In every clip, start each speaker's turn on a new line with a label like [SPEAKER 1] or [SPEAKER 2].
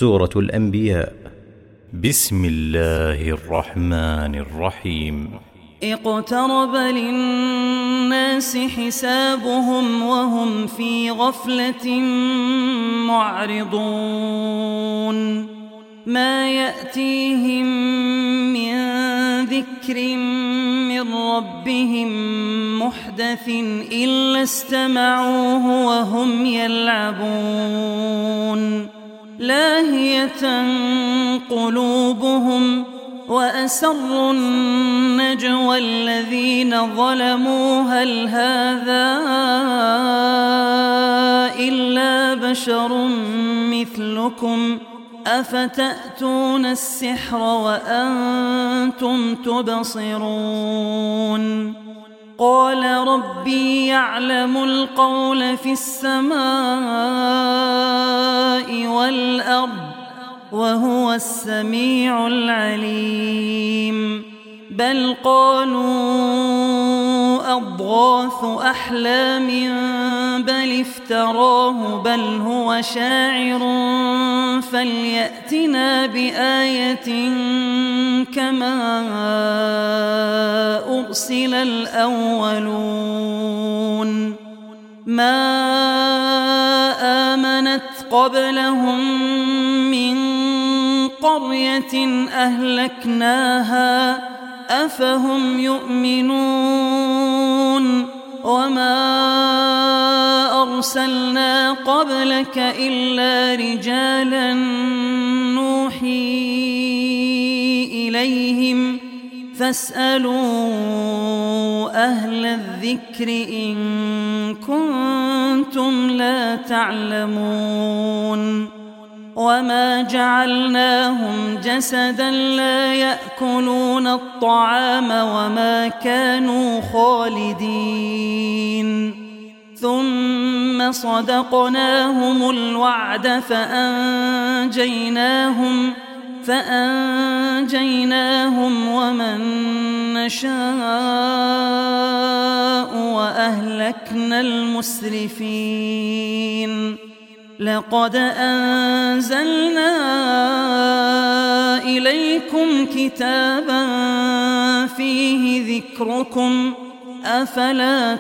[SPEAKER 1] سورة الأنبياء. بسم الله الرحمن الرحيم.
[SPEAKER 2] اقترب للناس حسابهم وهم في غفلة معرضون ما يأتيهم من ذكر من ربهم محدث إلا استمعوه وهم يلعبون لاهية قلوبهم وأسروا النجوى الذين ظلموا هل هذا إلا بشر مثلكم أفتأتون السحر وأنتم تبصرون قال ربي يعلم القول في السماء والأرض وهو السميع العليم بل قالوا أضغاث أحلام بل افتراه بل هو شاعر فليأتنا بآية كما أرسل الأولون ما آمنت قبلهم من قرية أهلكناها أفهم يؤمنون وما أرسلنا قبلك إلا رجالا نوحي إليهم فاسألوا أهل الذكر إن كنتم لا تعلمون وما جعلناهم جسدا لا يأكلون الطعام وما كانوا خالدين ثم صدقناهم الوعد فأنجيناهم ومن نشاء وأهلكنا المسرفين لقد أنزلنا إليكم كتابا فيه ذكركم أفلا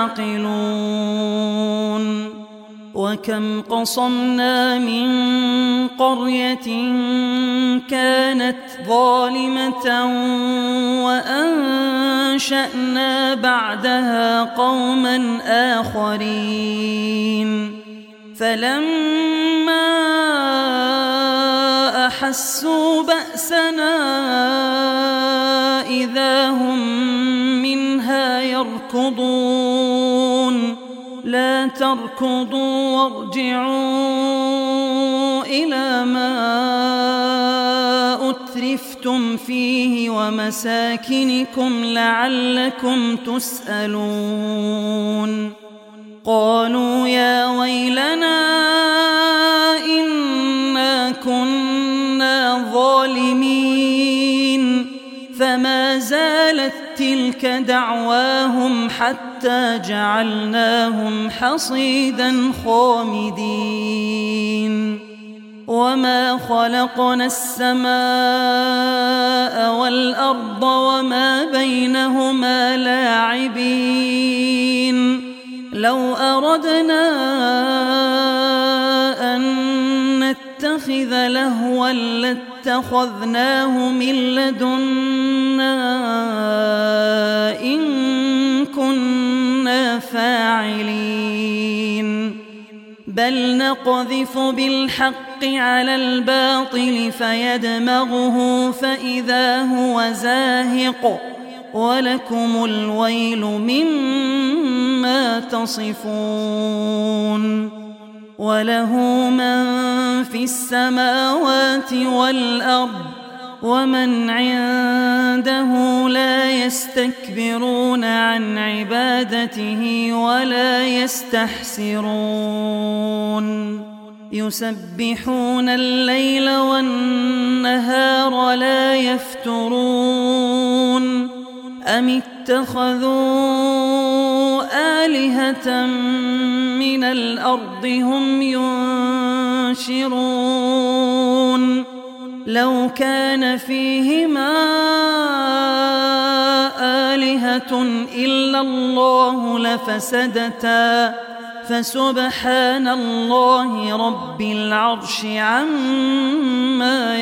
[SPEAKER 2] تعقلون وكم قصمنا من قرية كانت ظالمة وأنشأنا بعدها قوما آخرين فلما أحسوا بأسنا إذا هم منها يركضون لا تركضوا وارجعوا إلى ما أترفتم فيه ومساكنكم لعلكم تسألون قالوا يا ويلنا إنا كنا ظالمين فما زالت تلك دعواهم حتى جعلناهم حصيدا خامدين وما خلقنا السماء والأرض وما بينهما لاعبين لو أردنا أن نتخذ لهوا لاتخذناه من لدنا إن كنا فاعلين بل نقذف بالحق على الباطل فيدمغه فإذا هو زاهق ولكم الويل مما تصفون وله من في السماوات والأرض ومن عنده لا يستكبرون عن عبادته ولا يستحسرون يسبحون الليل والنهار لا يفترون أم اتخذوا آلهة من الأرض هم ينشرون لو كان فيهما آلهة إلا الله لفسدتا فسبحان الله رب العرش عما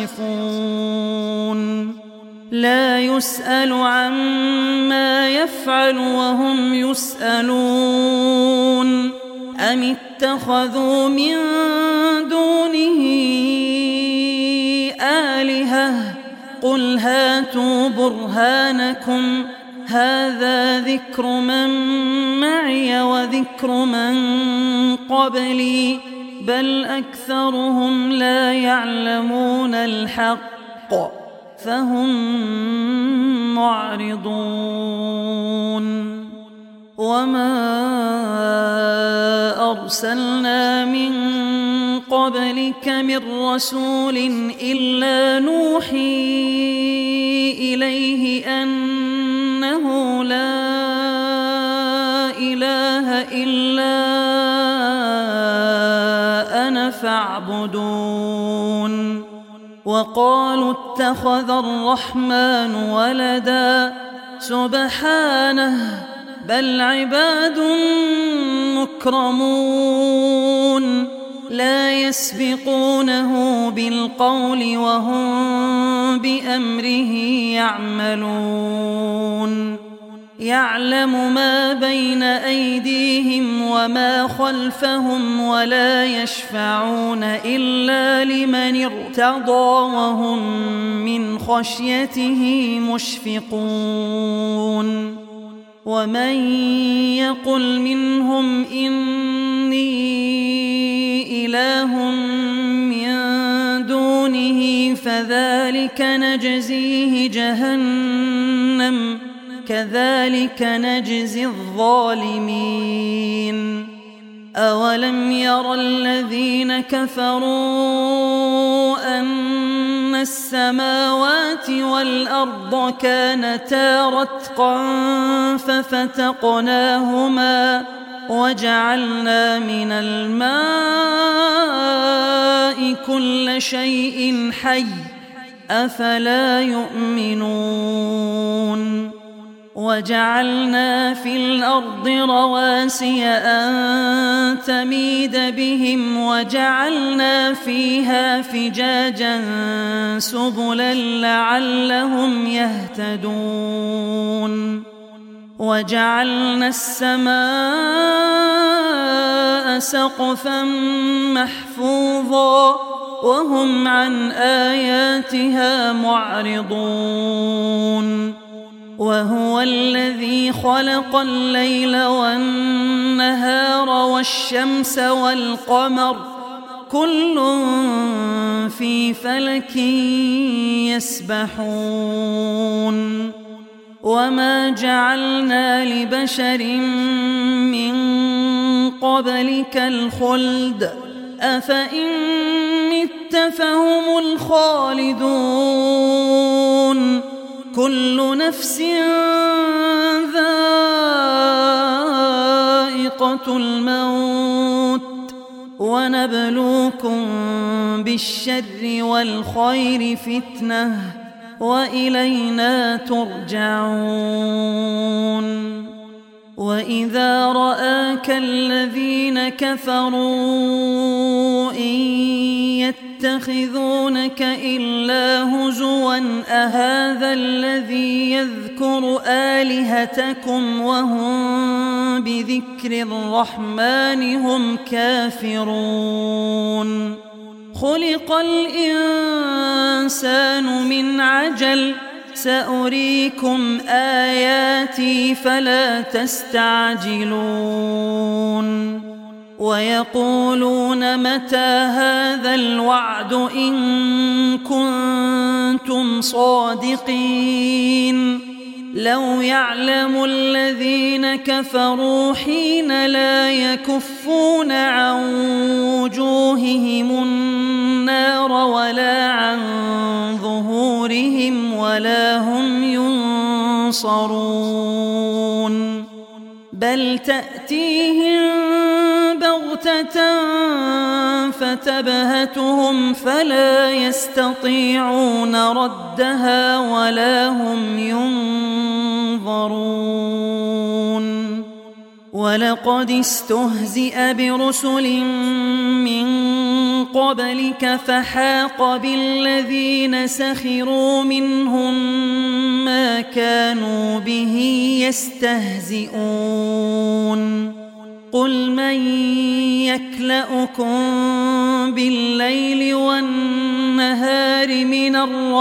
[SPEAKER 2] يصفون لا يسأل عما يفعل وهم يسألون أم اتخذوا من دونه آلهة قل هاتوا برهانكم هذا ذكر من معي وذكر من قبلي بل أكثرهم لا يعلمون الحق فهم معرضون وما أرسلنا من قبلك من رسول إلا نوحي إليه أنه لا إله إلا أنا فاعبدون وقالوا اتخذ الرحمن ولدا سبحانه بل عباد مكرمون لا يسبقونه بالقول وهم بأمره يعملون يعلم ما بين أيديهم وما خلفهم ولا يشفعون إلا لمن ارتضى وهم من خشيته مشفقون ومن يقل منهم إني إله من دونه فذلك نجزيه جهنم كذلك نجزي الظالمين أولم ير الذين كفروا أن السماوات والأرض كانتا رتقا ففتقناهما وجعلنا من الماء كل شيء حي أفلا يؤمنون وجعلنا في الأرض رواسي أن تميد بهم وجعلنا فيها فجاجا سبلا لعلهم يهتدون وجعلنا السماء سقفا محفوظا وهم عن آياتها معرضون وهو الذي خلق الليل والنهار والشمس والقمر كل في فلك يسبحون وما جعلنا لبشر من قبلك الخلد أفإن مت فهم الخالدون كل نفس ذائقة الموت ونبلوكم بالشر والخير فتنة وإلينا ترجعون وإذا رآك الذين كفروا إن يتخذونك إلا هزوا أهذا الذي يذكر آلهتكم وهم بذكر الرحمن هم كافرون خلق الإنسان من عجل سأريكم آياتي فلا تستعجلون ويقولون متى هذا الوعد إن كنتم صادقين لو يعلم الذين كفروا حين لا يكفون عن وجوههم النار ولا عن ظهورهم ولا هم ينصرون بل تأتيهم بغتة بغتة فتبهتهم فلا يستطيعون ردها ولا هم ينظرون ولقد استهزئ برسل من قبلك فحاق بالذين سخروا منهم ما كانوا به يستهزئون قل من يكلؤكم بالليل والنهار من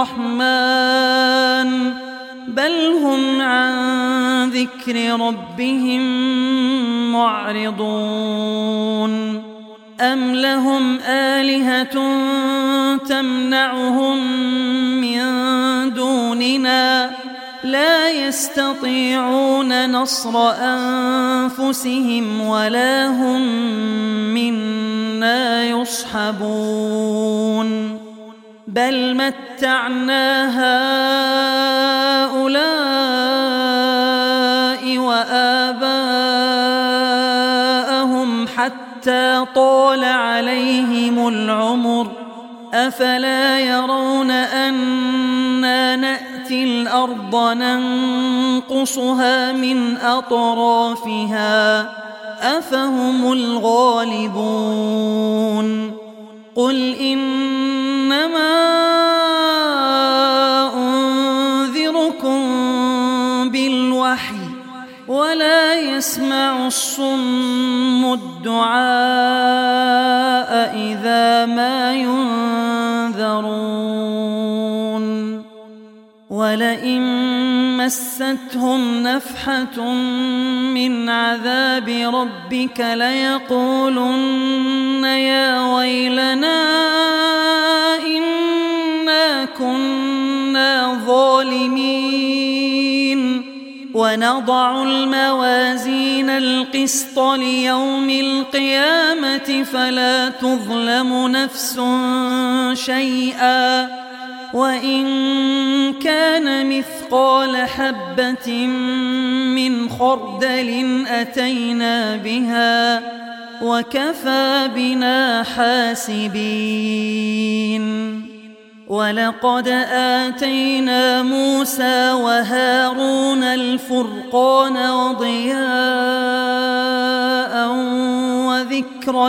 [SPEAKER 2] الرحمن بل هم عن ذكر ربهم معرضون أم لهم آلهة تمنعهم من دوننا لا يستطيعون نصر أنفسهم ولا هم منا يصحبون بل متعنا هؤلاء وآباءهم حتى طال عليهم العمر أفلا يرون أنا نأتي الأرض ننقصها من أطرافها أفهم الغالبون قل إنما أنذركم بالوحي ولا يسمع الصم الدعاء إذا ما ينذرون ولئن مستهم نفحة من عذاب ربك ليقولن يا ويلنا إنا كنا ظالمين ونضع الموازين القسط ليوم القيامة فلا تظلم نفس شيئا وإن كان مثقال حبة من خردل أتينا بها وكفى بنا حاسبين ولقد آتينا موسى وهارون الفرقان وضياء وذكرا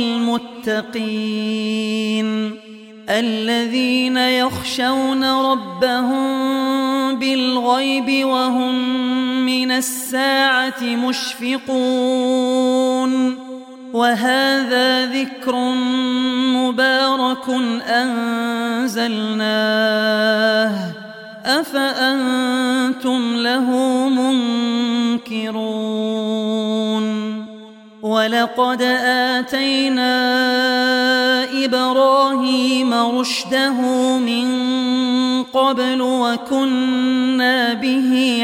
[SPEAKER 2] للمتقين الذين يخشون ربهم بالغيب وهم من الساعة مشفقون وهذا ذكر مبارك أنزلناه أفأنتم له منكرون ولقد آتينا إبراهيم رشده من قبل وكنا به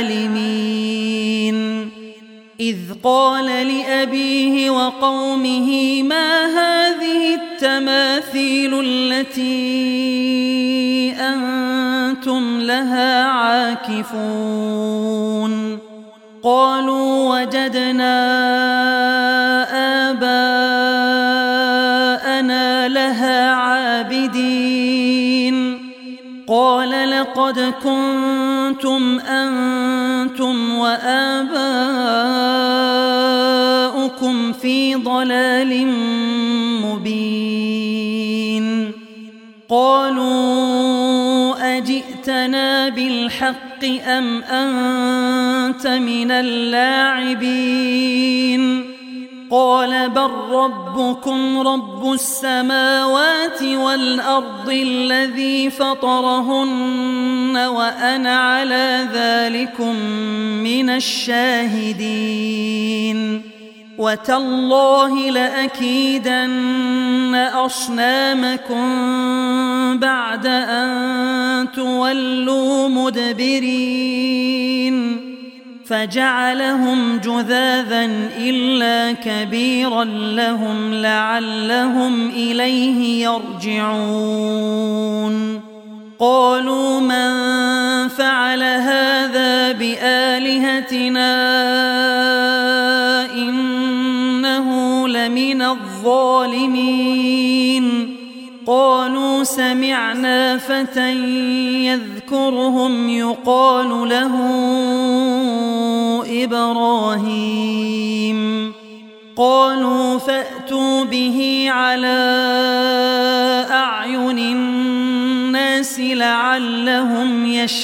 [SPEAKER 2] عالمين إذ قال لأبيه وقومه ما هذه التماثيل التي أنتم لها عاكفون قالوا وجدنا آباءنا لها عابدين قال لقد كنتم أنتم وآباؤكم في ضلال مبين قالوا أجئتنا بالحق أم أنت من اللاعبين قال بل ربكم رب السماوات والأرض الذي فطرهن وأنا على ذلكم من الشاهدين وتالله لأكيدن أصنامكم بعد أن تولوا مدبرين فجعلهم جذاذا إلا كبيرا لهم لعلهم إليه يرجعون قالوا من فعل هذا بآلهتنا إنه لمن الظالمين قالوا سمعنا فتى يذكرهم يقال له إبراهيم قالوا فأتوا به على أعين الناس لعلهم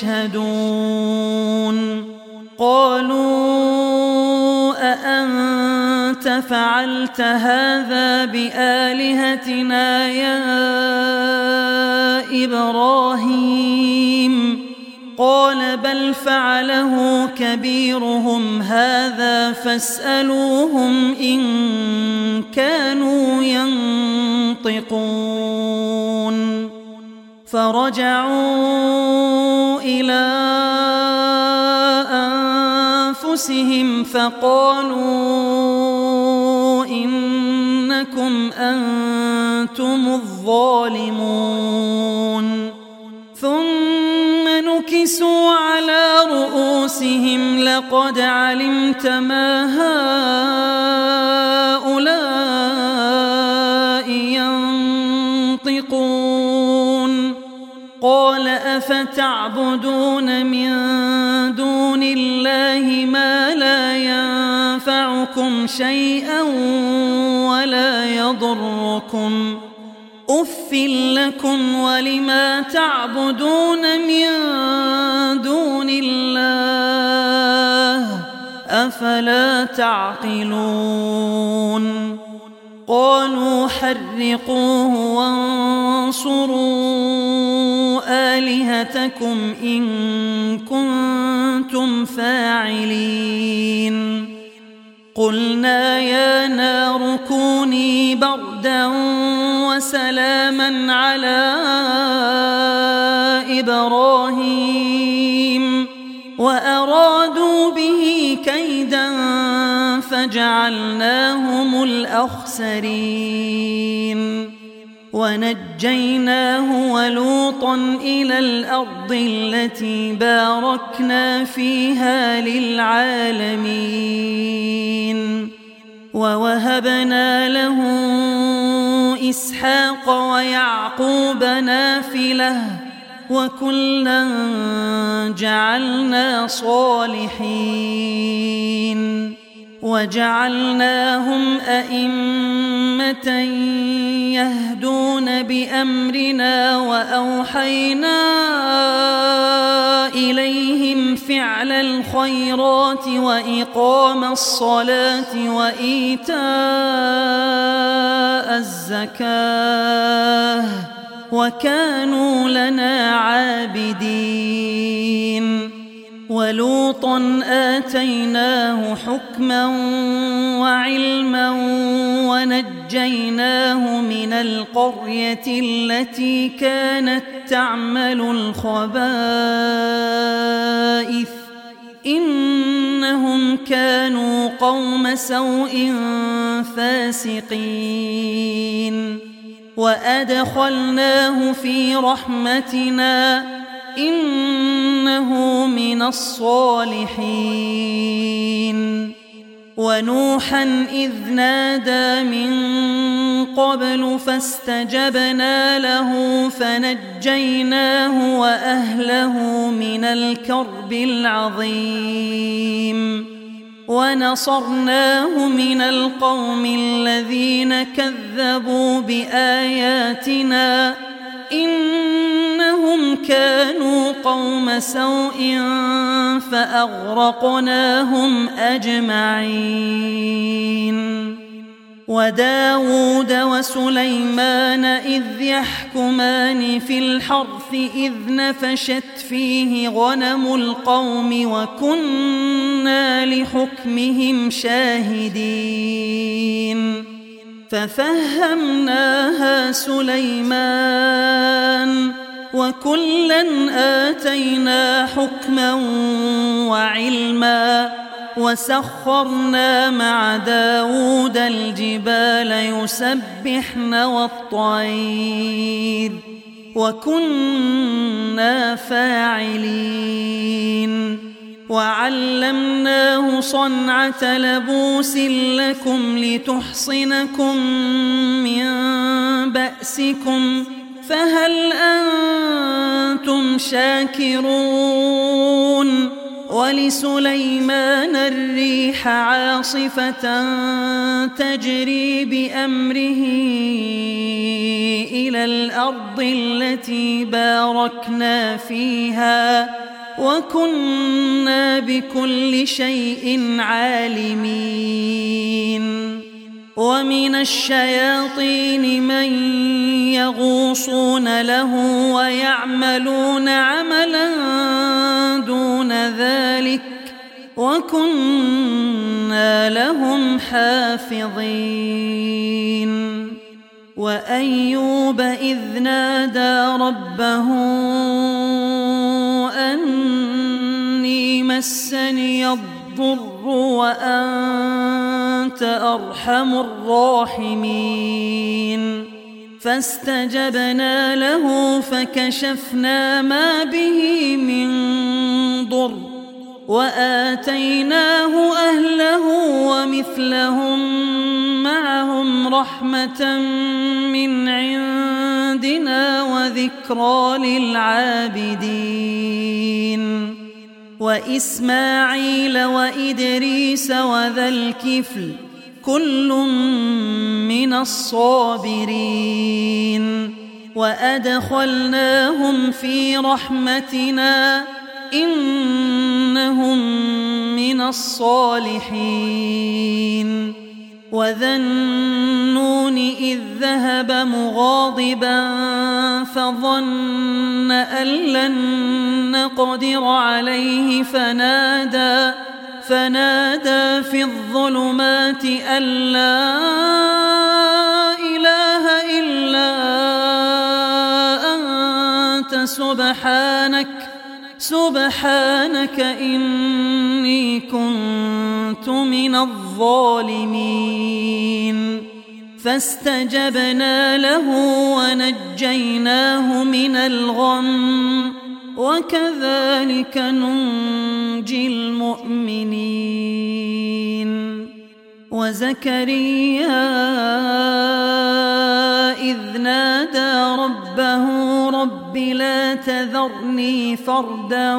[SPEAKER 2] يشهدون قالوا أأنت فعلت هذا بآلهتنا يا إبراهيم قال بل فعله كبيرهم هذا فاسألوهم إن كانوا ينطقون فرجعوا إلى أنفسهم فقالوا إنكم أنتم الظالمون ثم نكسوا على رؤوسهم لقد علمت ما هؤلاء ينطقون قال أفتعبدون من دون الله ما لا ينفعكم شيئا ولا يضركم أف لكم ولما تعبدون من دون الله أفلا تعقلون قالوا حرقوه وانصروا آلهتكم إن كنتم فاعلين قلنا يا نار كوني بردا وسلاما على إبراهيم وأرادوا به كيدا فجعلناهم الأخسرين ونجيناه ولوطا إلى الأرض التي باركنا فيها للعالمين ووهبنا له إسحاق ويعقوب نافلة وكلا جعلنا صالحين وجعلناهم أئمة يهدون بأمرنا وأوحينا إليهم فعل الخيرات وإقام الصلاة وإيتاء الزكاة وكانوا لنا عابدين ولوطا آتيناه حكما وعلما ونجيناه من القرية التي كانت تعمل الخبائث إنهم كانوا قوم سوء فاسقين وأدخلناه في رحمتنا إنه من الصالحين ونوحا إذ نادى من قبل فاستجبنا له فنجيناه وأهله من الكرب العظيم ونصرناه من القوم الذين كذبوا بآياتنا إنهم كانوا قوم سوء فأغرقناهم أجمعين وداود وسليمان إذ يحكمان في الحرث إذ نفشت فيه غنم القوم وكنا لحكمهم شاهدين ففهمناها سليمان وكلا آتينا حكما وعلما وسخرنا مع داود الجبال يسبحن والطير وكنا فاعلين وعلمناه صنعة لبوس لكم لتحصنكم من بأسكم فهل أنتم شاكرون ولسليمان الريح عاصفة تجري بأمره إلى الأرض التي باركنا فيها وكنا بكل شيء عالمين ومن الشياطين من يغوصون له ويعملون عملا دون ذلك وكنا لهم حافظين وأيوب إذ نادى ربه أني مسني الضر وأنت أرحم الراحمين فاستجبنا له فكشفنا ما به من ضر وآتيناه أهله ومثلهم معهم رحمة من عندنا وذكرى للعابدين وإسماعيل وإدريس وذا الكفل كل من الصابرين وأدخلناهم في رحمتنا إنهم من الصالحين وذا النون إذ ذهب مغاضبا فظن أن لن نقدر عليه فنادى في الظلمات أن لا إله إلا أنت سبحانك إني كنت من الظالمين فاستجبنا له ونجيناه من الغم وكذلك ننجي المؤمنين وزكريا إذ نادى ربه رب لا تذرني فردا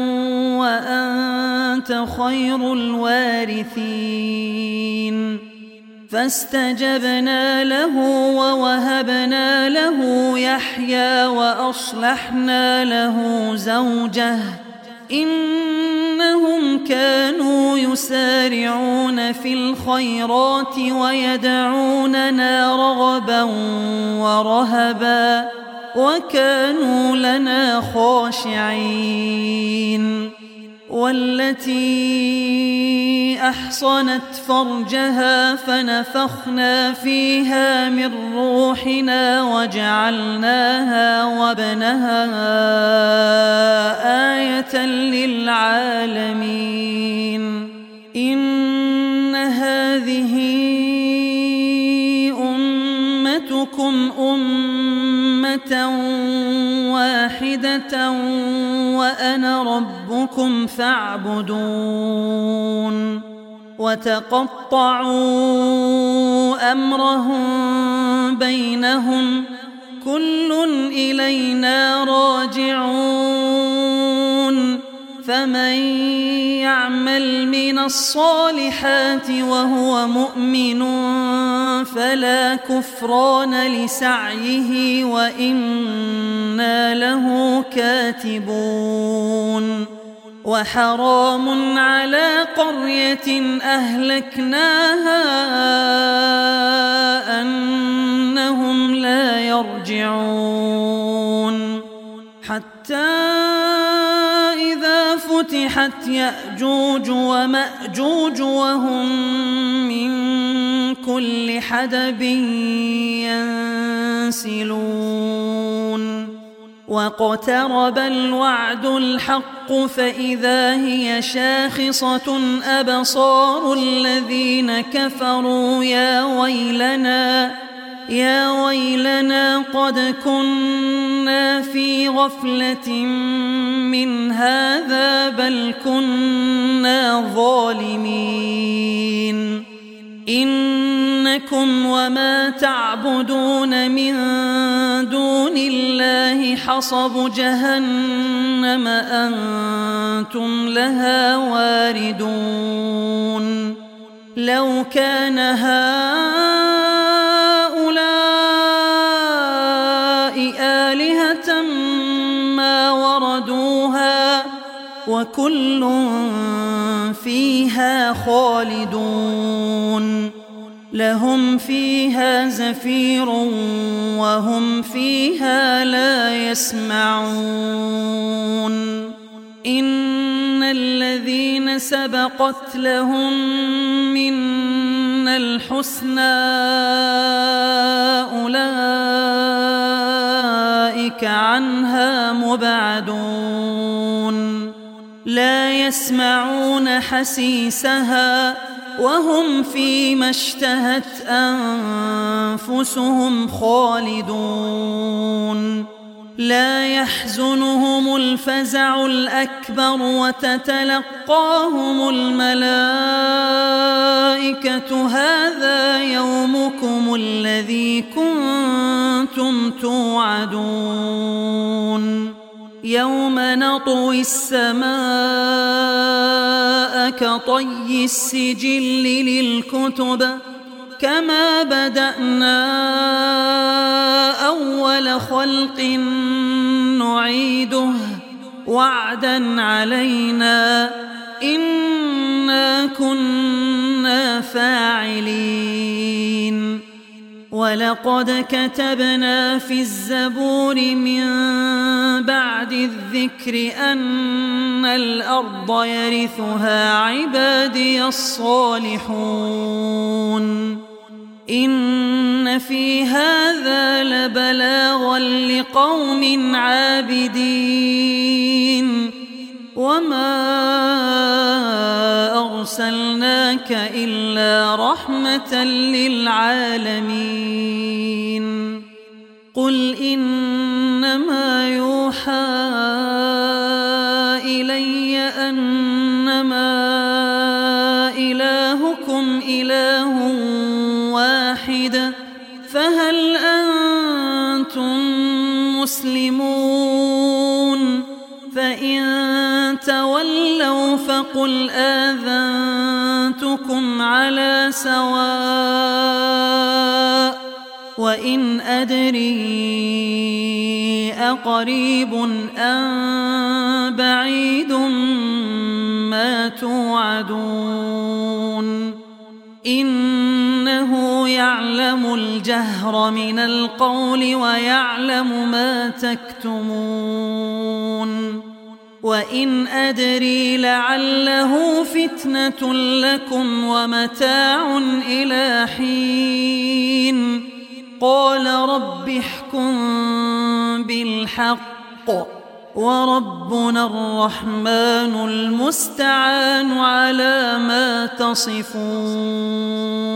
[SPEAKER 2] وأنت خير الوارثين فاستجبنا له ووهبنا له يحيى وأصلحنا له زوجه إنهم كانوا يسارعون في الخيرات ويدعوننا رغبا ورهبا وكانوا لنا خاشعين والتي أحصنت فرجها فنفخنا فيها من روحنا وجعلناها وابنها آية للعالمين إن هذه أمتكم أمة واحدة وأنا ربكم فاعبدون وتقطعوا أمرهم بينهم كل إلينا راجعون فمن يعمل من الصالحات وهو مؤمن فلا كفران لسعيه وإنا له كاتبون وحرام على قرية أهلكناها أنهم لا يرجعون حتى إذا فتحت يأجوج ومأجوج وهم من كل حدب ينسلون واقترب الوعد الحق فإذا هي شاخصة أبصار الذين كفروا يا ويلنا قد كنا كنا في غفلة من هذا بل كنا ظالمين إنكم وما تعبدون من دون الله حصب جهنم أنتم لها واردون لو كان هؤلاء آلهة ما وردوها وكل فيها خالدون لهم فيها زفير وهم فيها لا يسمعون إن الذين سبقت لهم منا الحسنى أولئك عنها مبعدون لا يسمعون حسيسها وهم فيما اشتهت أنفسهم خالدون لا يحزنهم الفزع الأكبر وتتلقاهم الملائكة هذا يومكم الذي كنتم توعدون يوم نطوي السماء كطي السجل للكتب كما بدأنا أول خلق نعيده وعدا علينا إنا كنا فاعلين ولقد كتبنا في الزبور من بعد الذكر أن الأرض يرثها عبادي الصالحون إن في هذا لبلاغا لقوم عابدين وما أرسلناك إلا رحمة للعالمين قل إنما يوحى إلي أنما إلهكم إله واحد فهل أنتم مسلمون فإن تولوا فقل آذنتكم على سواء وإن أدري أقريب أم بعيد ما توعدون إنه يعلم الجهر من القول ويعلم ما تكتمون وإن أدري لعله فتنة لكم ومتاع إلى حين قال رب احكم بالحق وربنا الرحمن المستعان على ما تصفون